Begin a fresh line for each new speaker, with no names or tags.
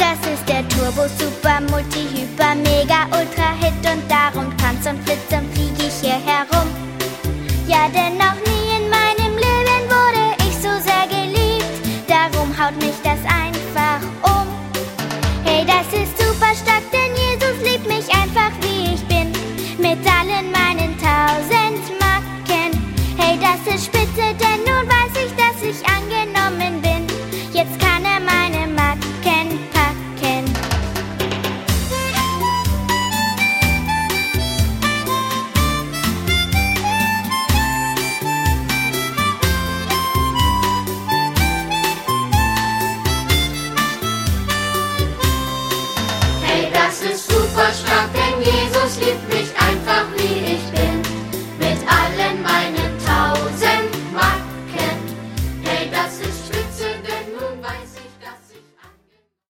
Das ist der Turbo Super Multi Hyper Mega Ultra Hit und darum tanz und flitz und flieg ich hier herum. Ja, denn noch nie in meinem Leben wurde ich so sehr geliebt, darum haut mich das ein.